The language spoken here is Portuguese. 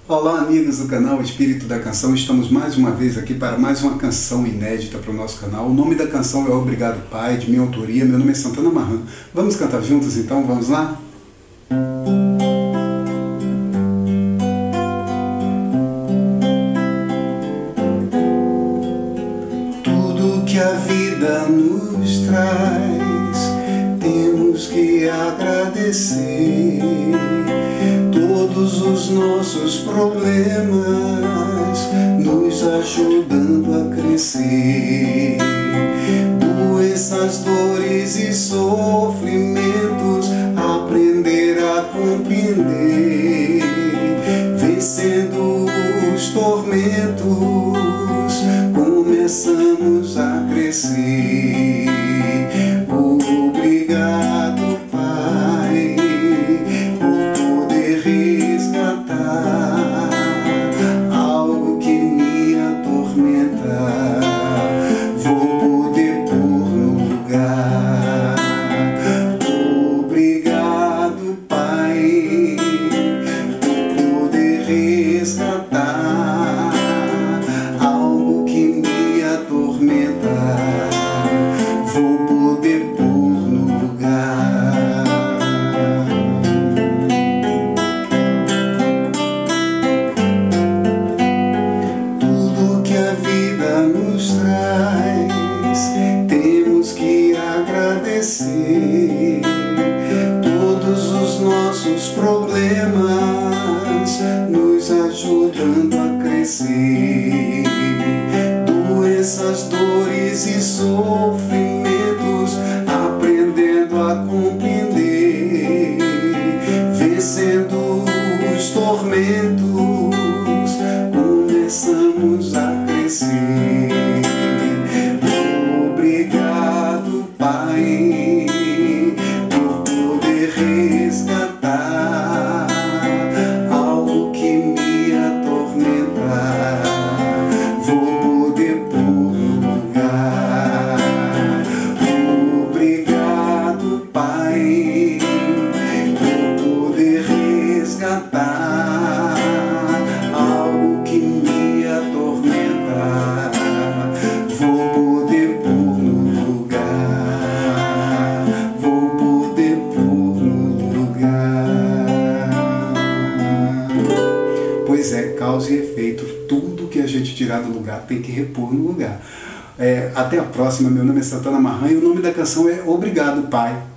Olá, amigos do canal Espírito da Canção. Estamos mais uma vez aqui para mais uma canção inédita para o nosso canal. O nome da canção é Obrigado Pai, de minha autoria. Meu nome é Santana Marran. Vamos cantar juntos então? Vamos lá? Tudo que a vida nos traz, temos que agradecer. Todos os nossos problemas nos ajudando a crescer. Doenças, dores e sofrimentos, aprender a compreender. Vencendo os tormentos, começamos a crescer. Obrigado, Pai, por poder resgatar algo que me atormenta. Vou poder pôr no lugar. Obrigado, Pai, por poder resgatar algo que me atormenta. Vou poder pôr no lugar. Tudo que a vida nos traz, temos que agradecer. Todos os nossos problemas nos ajudando a crescer. Doenças, dores e sofrimentos, aprendendo a compreender. Vencendo os tormentos, começamos a crescer. Obrigado, Pai, por poder resgatar algo que me atormenta. Vou poder pôr no lugar. Obrigado, Pai, por poder resgatar algo que me atormenta. Vou poder pôr no lugar. Vou poder pôr no lugar. Pois é, causa e efeito. Tudo que a gente tirar do lugar tem que repor no lugar. Até a próxima. Meu nome é Santana Marran e o nome da canção é Obrigado, Pai.